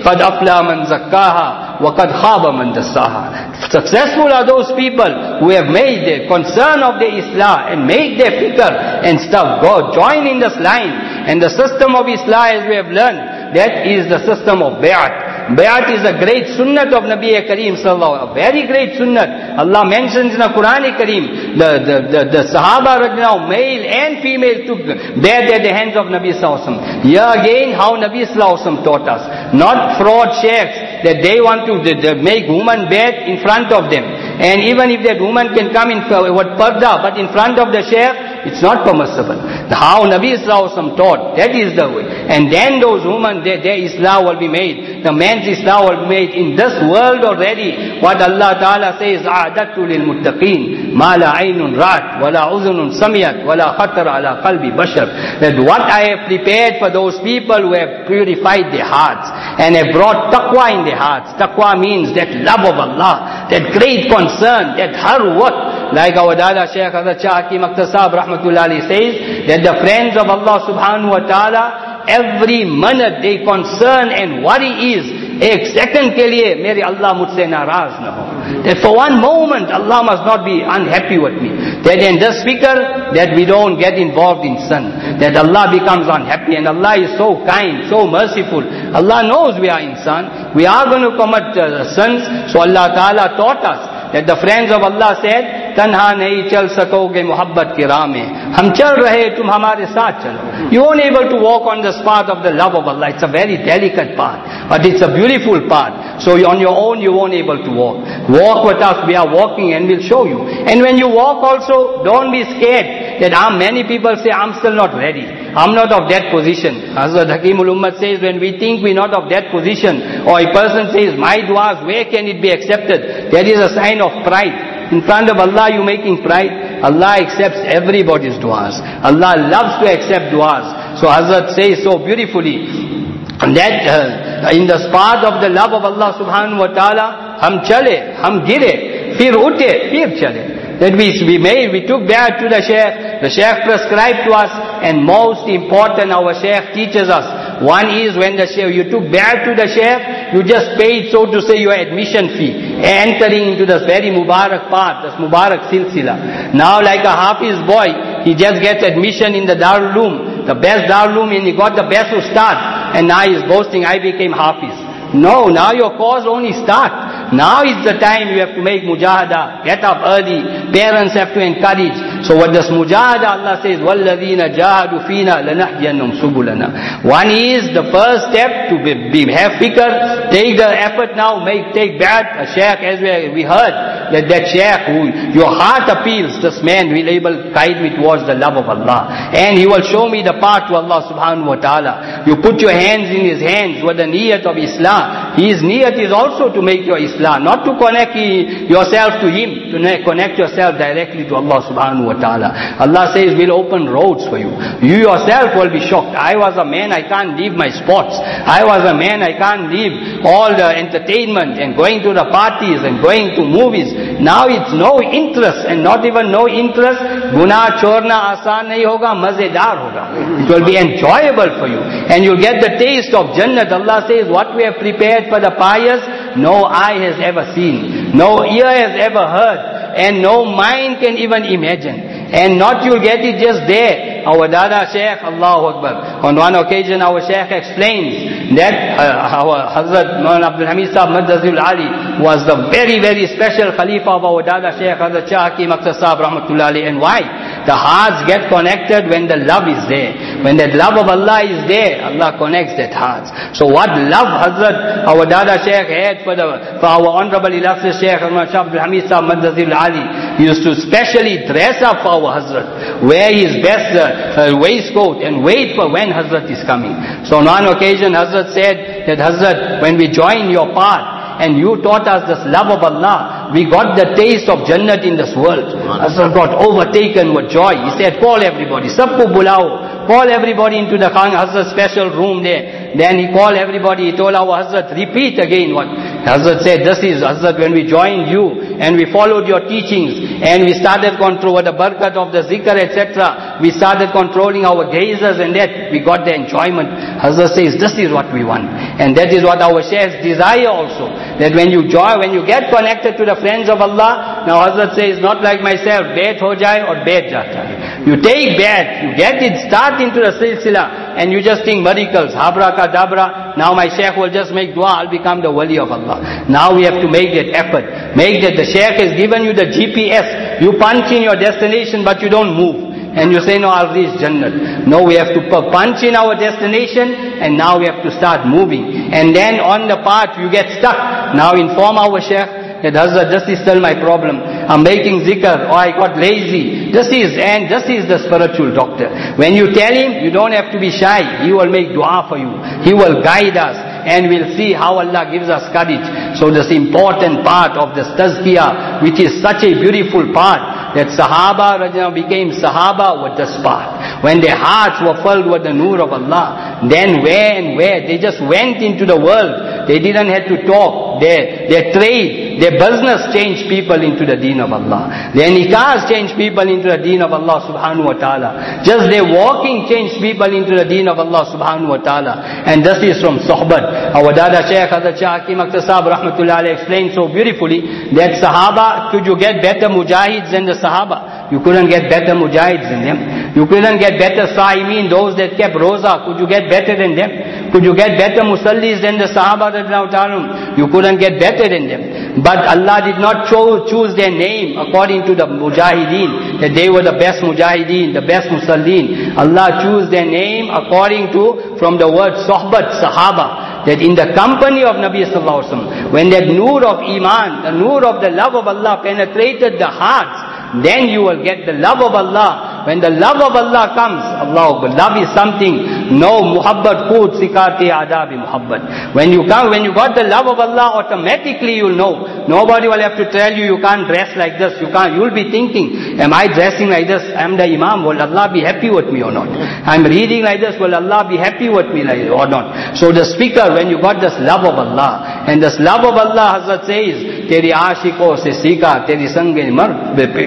قَدْ أَفْلَى مَنْ زَكَّاهَا وَقَدْ خَابَ مَنْ دَسَّاهَا. Successful are those people who have made their concern of their Islah and made their fikr and stuff. Go join in this line. And the system of Islah, as we have learned, that is the system of Bay'at. Bay'at is a great sunnat of Nabi Kareem sallallahu alaihi wasallam, a very great sunnat. Allah mentions in the Quran Kareem, the, the, the, the Sahaba, male and female, took bay'at at the hands of Nabi sallallahu alaihi wasallam. Here again, how Nabi sallallahu alaihi wasallam taught us. Not fraud sheikhs, that they want to they, they make woman bay'at in front of them. And even if that woman can come in what parda, but in front of the sheikh, it's not permissible. How Nabi sallallahu alaihi wasallam taught, that is the way. And then those women, their, their Islah will be made. The man's Islah will be made in this world already. What Allah Ta'ala says, أَعْدَدْتُ لِلْمُتَّقِينَ مَا لَا عَيْنٌ رَأَتْ وَلَا أُذُنٌ سَمِعَتْ وَلَا خَطَرَ عَلَى قَلْبِ بَشَرٍ. That what I have prepared for those people who have purified their hearts and have brought taqwa in their hearts. Taqwa means that love of Allah, that great concern, that har work. Like our Dada Shaykh Hazrat Shah Hakim Akhtar Sahib Rahmatullah Ali says, that the friends of Allah subhanahu wa ta'ala, every minute they concern and worry is, ek second ke liye, mere Allah mujhse naraz na ho. That for one moment, Allah must not be unhappy with me. That in this fikr, that we don't get involved in sin. That Allah becomes unhappy, and Allah is so kind, so merciful. Allah knows we are insan. We are going to commit uh, sins. So Allah Ta'ala taught us that the friends of Allah said, तन्हा नहीं चल सकोगे मोहब्बत की राह में, हम चल रहे तुम हमारे साथ चलो. You won't able to walk on this path of the love of Allah. It's a very delicate path, but it's a beautiful path. So on your own you won't able to walk. Walk with us, we are walking and we'll show you. And when you walk also, don't be scared that I'm, many people say, I'm still not ready. I'm not of that position. Hazrat Hakimul Ummat says, when we think we're not of that position, or a person says, my du'as, where can it be accepted? That is a sign of pride. In front of Allah you making pride. Allah accepts everybody's du'as. Allah loves to accept du'as. So Hazrat says so beautifully, that uh, in the path of the love of Allah subhanahu wa ta'ala, hum chale, hum gire, fir ute, fir chale. That we, we made, we took bay'at to the Shaykh. The Shaykh prescribed to us, and most important, our Shaykh teaches us. One is when the Shaykh, you took bay'at to the Shaykh, you just paid, so to say, your admission fee, entering into this very Mubarak path, this Mubarak silsila. Now like a Hafiz boy, he just gets admission in the Darul Uloom, the best Darul Uloom, and he got the best Ustad, and now he's boasting, I became Hafiz. No, now your cause only start. Now is the time you have to make mujahada. Get up early. Parents have to encourage. So what does mujahada? Allah says, وَالَّذِينَ جَاهَدُوا فِينَا لَنَهْدِيَنَّهُمْ سُبُلَنَا. One is the first step to be, be, have fikr. Take the effort now. Make take bay'at. A shaykh, as we, we heard, that that shaykh who your heart appeals, this man will able to guide me towards the love of Allah. And he will show me the path to Allah subhanahu wa ta'ala. You put your hands in his hands with the niyat of Islam. His niyat is also to make your Islam, not to connect yourself to him, to connect yourself directly to Allah subhanahu wa ta'ala. Allah says, we'll open roads for you. You yourself will be shocked. I was a man, I can't leave my sports. I was a man, I can't leave all the entertainment and going to the parties and going to movies. Now it's no interest, and not even no interest. Guna chorna asan nahi hoga, mazedar hoga. It will be enjoyable for you. And you'll get the taste of Jannat. Allah says, what we have prepared for the pious, no eye has ever seen, no ear has ever heard, and no mind can even imagine. And not you'll get it just there. Our Dada Shaykh, Allahu Akbar. On one occasion our Shaykh explains that uh, our Hazrat Maulana Abdul Hamid Sahib Madazul Ali was the very very special Khalifa of our Dada Shaykh Hazrat Shah Hakim Akhtar Sahib Rahmatullah Ali. And why? The hearts get connected when the love is there. When that love of Allah is there, Allah connects that hearts. So what love Hazrat, our Dada Shaykh had for the for our Honorable Illustrious Shaykh Abdul Hamid Sahib Madazul Ali. He used to specially dress up for our Hazrat, wear his best uh, uh, waistcoat and wait for when Hazrat is coming. So on one occasion Hazrat said that, Hazrat, when we join your path, and you taught us this love of Allah, we got the taste of Jannat in this world. Hazrat got overtaken with joy. He said, call everybody, sabko bulao, call everybody into the Khan Hazrat special room there. Then he called everybody, he told our Hazrat, repeat again what? Hazrat said, this is, Hazrat, when we joined you and we followed your teachings and we started control the barakat of the zikr, et cetera, we started controlling our gazes and that, we got the enjoyment. Hazrat says, this is what we want. And that is what our sheikhs desire also. That when you join, when you get connected to the friends of Allah, now Hazrat says, not like myself, bet ho jaye or bet jata hai. You take bet, you get it, start into the silsila, and you just think miracles, habra kadabra, now my sheikh will just make dua, I'll become the wali of Allah. Now we have to make that effort. Make that, the sheikh has given you the G P S, you punch in your destination but you don't move. And you say, no, I'll reach Jannat. No, we have to punch in our destination, and now we have to start moving. And then on the path, you get stuck. Now inform our sheikh that, Hazrat, this is still my problem. I'm making zikr, or I got lazy. This is, and this is the spiritual doctor. When you tell him, you don't have to be shy. He will make dua for you. He will guide us. And we'll see how Allah gives us courage. So this important part of this tazkiyah, which is such a beautiful part, that Sahaba became Sahaba with this part. When their hearts were filled with the nur of Allah, then where and where, they just went into the world. They didn't have to talk. Their, their trade, their business changed people into the deen of Allah. Their nikahs changed people into the deen of Allah subhanahu wa ta'ala. Just their walking changed people into the deen of Allah subhanahu wa ta'ala. And this is from Sohbat. Our Dada Shaykh Hazrat Shah Hakim Akhtar Sahab Rahmatullah Alayhi explained so beautifully that Sahaba, could you get better mujahids than the Sahaba? You couldn't get better mujahids than them. You couldn't get better Sa'imin, those that kept Roza. Could you get better than them? Could you get better Musallis than the Sahaba? You couldn't get better than them. But Allah did not cho- choose their name according to the Mujahideen, that they were the best Mujahideen, the best Musallin. Allah chose their name according to, from the word Sohbat, Sahaba, that in the company of Nabi Sallallahu Alaihi Wasallam, when that nur of Iman, the nur of the love of Allah penetrated the hearts, then you will get the love of Allah. When the love of Allah comes, Allah, love is something, no muhabbat khud sikati adabi muhabbat. When you come, when you got the love of Allah, automatically you'll know. Nobody will have to tell you, you can't dress like this, you can't, you'll be thinking, am I dressing like this? I'm the Imam, will Allah be happy with me or not? I'm reading like this, will Allah be happy with me like, or not? So the speaker, when you got this love of Allah, and this love of Allah, Hazrat says, Teri aashiko se seekha, teri sange mar,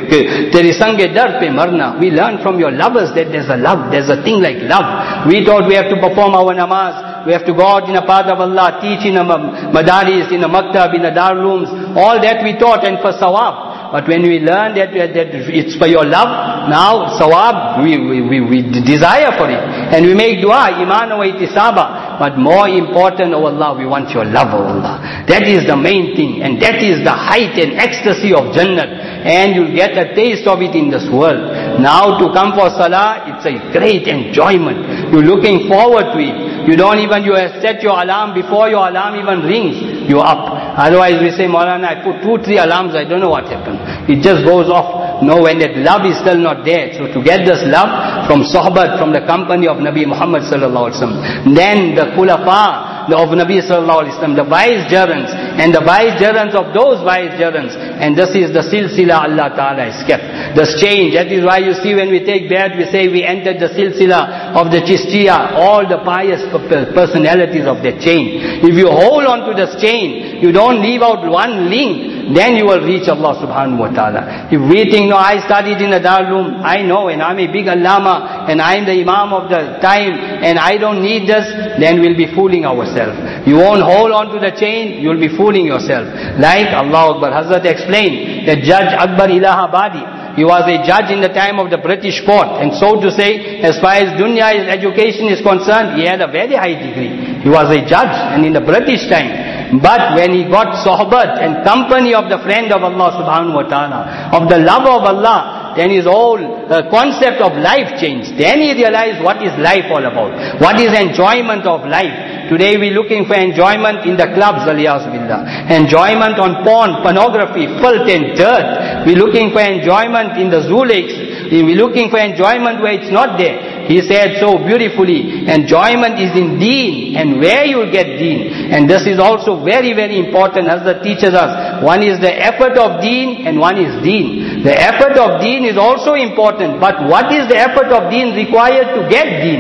teri sange dar pe marna. We learn from your lovers that there's a love, there's a thing like love. We thought we have to perform our namaz, we have to go out in a path of Allah, teach in a madaris, in a maktab, in a darulooms, all that we taught, and for sawab. But when we learn that, that it's for your love, now sawab, we, we, we, we desire for it. And we make dua, iman wa itisaba. But more important, oh Allah, we want your love, oh Allah. That is the main thing. And that is the height and ecstasy of Jannat. And you'll get a taste of it in this world. Now to come for salah, it's a great enjoyment. You're looking forward to it. You don't even, you have set your alarm before your alarm even rings, you're up. Otherwise we say, Maulana, I put two, three alarms, I don't know what happened. It just goes off. No, when that love is still not there. So to get this love from Sohbat, from the company of Nabi Muhammad sallallahu alaihi wasallam, then the khulafa of Nabi sallallahu alaihi wasallam, the vicegerents, and the vicegerents of those vicegerents, and this is the silsila Allah Ta'ala has kept. This change, that is why you see when we take bayat, we say we entered the silsila of the Chishtiya, all the pious personalities of that chain. If you hold on to this chain, you don't leave out one link, then you will reach Allah subhanahu wa ta'ala. If we think, no, I studied in a Darul, I know, and I'm a big allama, and I'm the imam of the time, and I don't need this, then we'll be fooling ourselves. You won't hold on to the chain, you'll be fooling yourself. Like Allah Akbar, Hazrat explained that Judge Akbar Ilahabadi, he was a judge in the time of the British court, and so to say, as far as dunya education is concerned, he had a very high degree. He was a judge, and in the British time. But when he got sohbat and company of the friend of Allah subhanahu wa ta'ala, of the love of Allah, then his whole uh, concept of life changed. Then he realized what is life all about. What is enjoyment of life. Today we're looking for enjoyment in the clubs, aliyaz billah. Enjoyment on porn, pornography, filth and dirt. We're looking for enjoyment in the zoo lakes. We're looking for enjoyment where it's not there. He said so beautifully, enjoyment is in deen, and where you'll get deen. And this is also very, very important as the teaches us. One is the effort of deen, and one is deen. The effort of deen is also important, but what is the effort of deen required to get deen?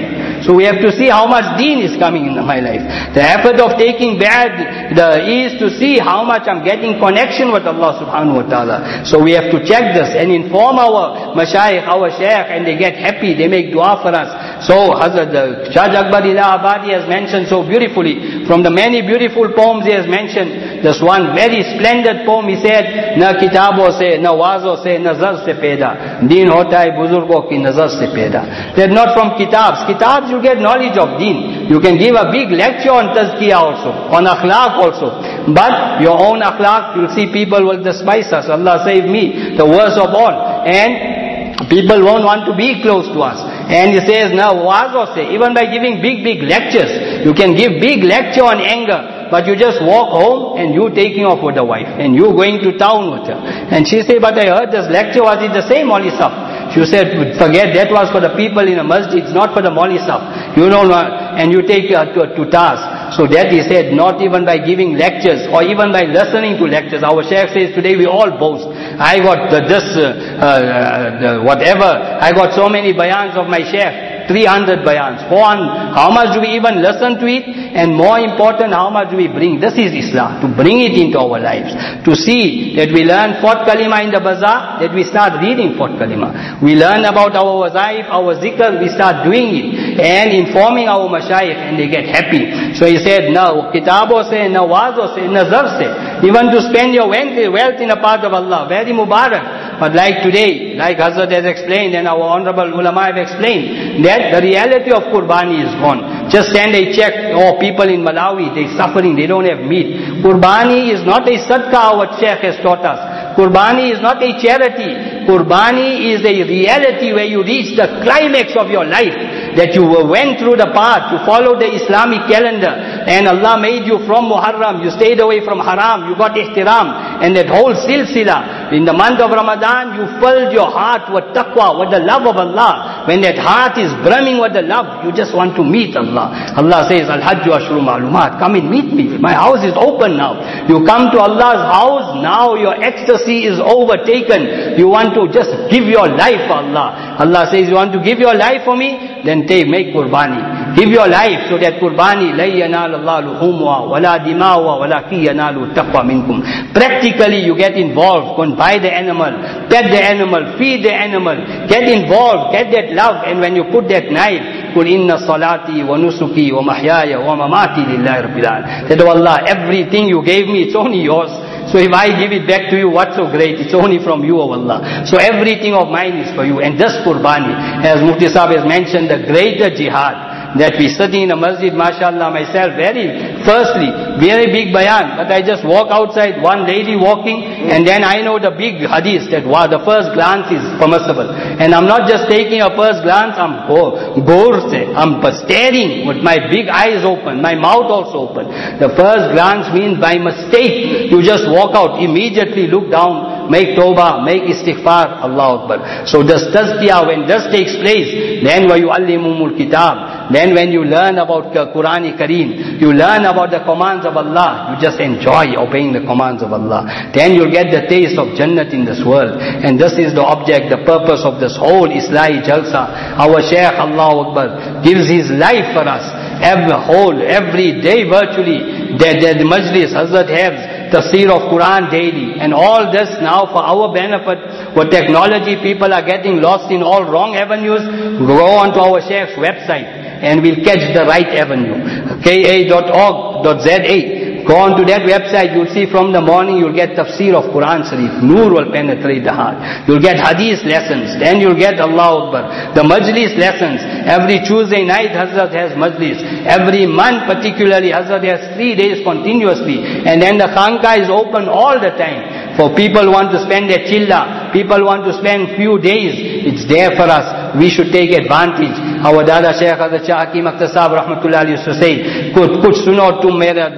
So we have to see how much deen is coming in my life. The effort of taking bad the, is to see how much I'm getting connection with Allah subhanahu wa ta'ala. So we have to check this and inform our mashayikh, our shaykh, and they get happy, they make dua for us. So Hazrat uh, Shah Akbar Allahabadi has mentioned so beautifully, from the many beautiful poems he has mentioned, this one very splendid poem he said, na kitabo se, na wazo se, nazar se peda, deen hota hai buzurgo ki nazar se peda. They're not from kitabs. Kitabs you get knowledge of deen. You can give a big lecture on tazkiyah also, on akhlaq also. But your own akhlaq, you'll see people will despise us. Allah save me, the worst of all. And people won't want to be close to us. And he says, now wazo se, even by giving big, big lectures, you can give big lecture on anger. But you just walk home and you taking off with the wife. And you going to town with her. And she said, but I heard this lecture, was it the same Mauli Sahib? She said, forget, that was for the people in a masjid, it's not for the Mauli Sahib. You know, and you take her to, to task. So that he said, not even by giving lectures or even by listening to lectures. Our Shaykh says today we all boast. I got the, this, uh, uh, the, whatever. I got so many bayans of my Shaykh. three hundred bayans. four hundred. How much do we even listen to it? And more important, how much do we bring? This is Islam. To bring it into our lives. To see that we learn fourth kalima in the bazaar, that we start reading fourth kalima. We learn about our wazaif, our zikr, we start doing it. And informing our mashayikh, and they get happy. So he said, no, kitabo se, no wazo se, nazar se. Even to spend your wealth in a path of Allah. Very mubarak. But like today, like Hazrat has explained and our honorable ulama have explained, that the reality of Qurbani is gone. Just send a check, oh, people in Malawi, they're suffering, they don't have meat. Qurbani is not a sadaqah, what Shaykh has taught us. Qurbani is not a charity. Qurbani is a reality where you reach the climax of your life. That you went through the path, you followed the Islamic calendar, and Allah made you from Muharram, you stayed away from Haram, you got ihtiram, and that whole silsila. In the month of Ramadan, you filled your heart with taqwa, with the love of Allah. When that heart is brimming with the love, you just want to meet Allah. Allah says, Al-Hajju Ashru Ma'lumat, come and meet me. My house is open now. You come to Allah's house, now your ecstasy is overtaken. You want to just give your life for Allah. Allah says, you want to give your life for me? Then take, make Qurbani. Give your life so that Qurbani, la yanal Allah luhumwa, wala dimawa, wala ki yanalu taqwa minkum. Practically you get involved. Go and buy the animal, pet the animal, feed the animal, get involved, get that love. And when you put that knife, Qul inna salati wa nusuki wa mahyaya wa mamati lillahi rabbil alamin. That, oh Allah, everything you gave me, it's only yours. So if I give it back to you, what's so great? It's only from you, O Allah. So everything of mine is for you. And this Qurbani, as Mufti Sahib has mentioned, the greater jihad, that we sitting in a masjid, mashallah, myself, very, firstly, very big bayan, but I just walk outside, one lady walking, and then I know the big hadith, that wow, the first glance is permissible. And I'm not just taking a first glance, I'm go, gorse, I'm staring with my big eyes open, my mouth also open. The first glance means by mistake, you just walk out, immediately look down, make tawbah, make istighfar, Allah Akbar. So this tazkiyah, when this takes place, then wa yu'allimumul kitab, then when you learn about Qur'an-i Kareem, you learn about the commands of Allah, you just enjoy obeying the commands of Allah. Then you'll get the taste of Jannat in this world. And this is the object, the purpose of this whole Islahi Jalsa. Our Shaykh, Allah Akbar, gives his life for us. Every whole, every day virtually, the, the, the majlis, Hazrat has tafsir of Quran daily. And all this now for our benefit. With technology, people are getting lost in all wrong avenues. Go on to our Shaykh's website and we'll catch the right avenue. K A dot org dot Z A. Go on to that website, you'll see from the morning you'll get tafsir of Quran Sharif. Noor will penetrate the heart. You'll get hadith lessons. Then you'll get Allah Akbar. The majlis lessons. Every Tuesday night Hazrat has majlis. Every month particularly Hazrat has three days continuously. And then the khanqa is open all the time. For people who want to spend their chilla, people want to spend few days, it's there for us. We should take advantage. Our Dada Shaykh Hazrat Shah Hakim Akhtar Sahib Rahmatullah Alayhi used to say, kuch suno tum mera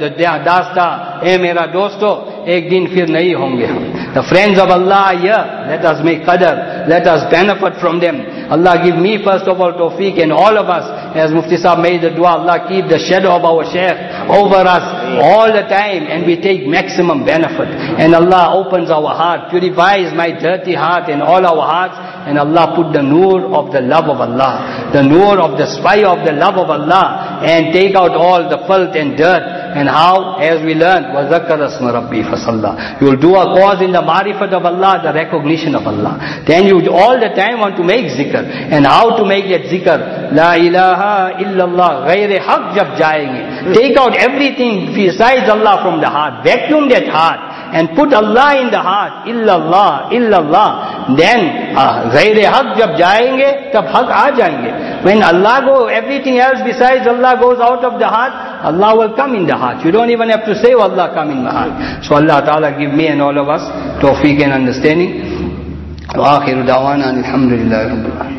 dasta, eh mera dosto, ek din fir nahi honge hum. The friends of Allah are here. Let us make qadr. Let us benefit from them. Allah give me first of all tawfiq and all of us. As Mufti Sahib made the dua, Allah keep the shadow of our Shaykh over us all the time and we take maximum benefit. And Allah opens our heart, purifies my dirty heart and all our hearts, and Allah put the noor of the love of Allah. the nur of the fire of the love of Allah, and take out all the filth and dirt. And how? As we learned, وَذَكَّرَ اسْمَ رَبِّهِ فَصَلَّى. You will do a cause in the marifat of Allah, the recognition of Allah. Then you all the time want to make zikr. And how to make that zikr? La ilaha illallah, ghayre haq jab jayenge. Take out everything besides Allah from the heart. Vacuum that heart. And put Allah in the heart. Illallah, illallah. Then, ghayre haq jab jayenge, tab haq aa jayenge. When Allah go, everything else besides Allah goes out of the heart, Allah will come in the heart. You don't even have to say, oh, Allah come in my heart. So Allah Ta'ala give me and all of us tawfiq and understanding. Wa akhiru da'wana alhamdulillahi rabbil alamin.